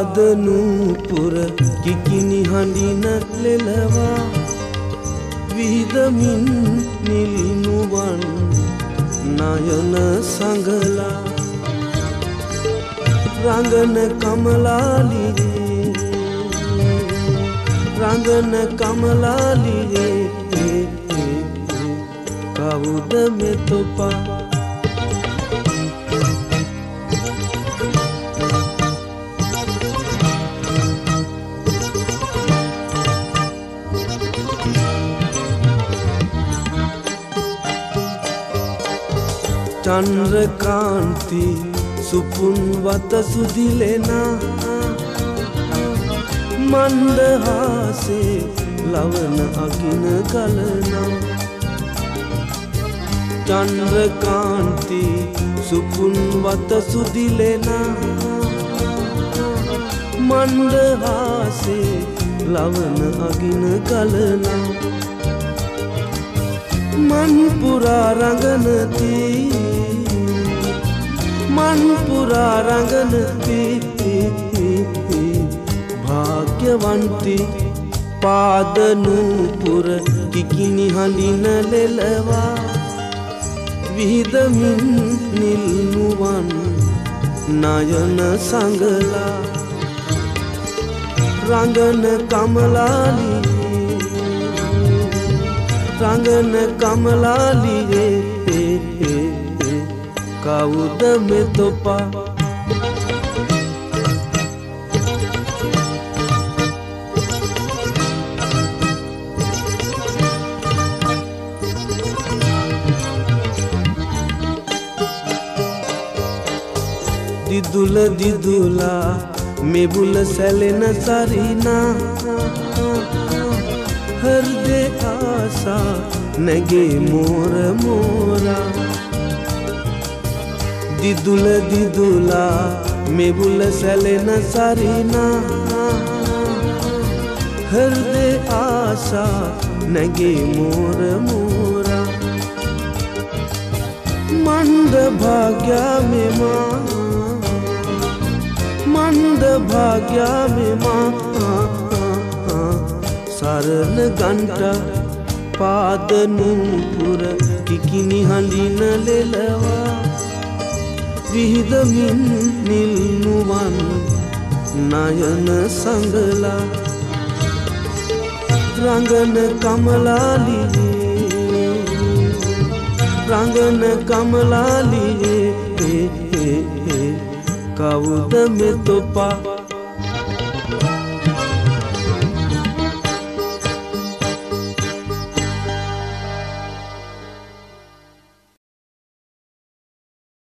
පාදනූපුර කිකිනි හඬින ලෙලවා විහිදමින් නිල්නුවන් නයන සඟලා රංගන කමලාලියේ රංගන කමලාලියේ කවුද මෙතොපා චන්ද්‍රකාන්ති සුපුන් වත සුදිලෙනා මන්දහාසේ ලවන අගින ගලනා චන්ද්‍රකාන්ති සුපුන් වත සුදිලෙනා මන්දහාසේ ලවන අගින ගලනා මන්පුරා රංගනති මන්පුරා රංගනති භාග්‍යවන්ති පාදනූපුර කිකිනි හඬින ලෙලවා විහිදමින් නිල්නුවන් නයන සඟලා රංගන කමලාලියේ රංගන කමලාලියේ කවුද මෙතොපා දිදුල දිදුලා මෙබුල සැලෙන සරිනා හෘදේ ආසා නැගේ මෝර මෝරා දිදුල දිදුලා මෙබුල සැලෙන සරිනා හෘදේ ආසා නැගේ මෝර මෝරා මන්ද භාග්‍යා මෙමා මන්ද භාග්‍යා මෙමා සරණ ගන්ට පාදනූපුර කිකිනි හඬින ලෙලවා විහිදමින් නිල්නුවන් නයන සඟලා රංගන කමලාලියේ රංගන කමලාලියේ කවුද මෙතොපා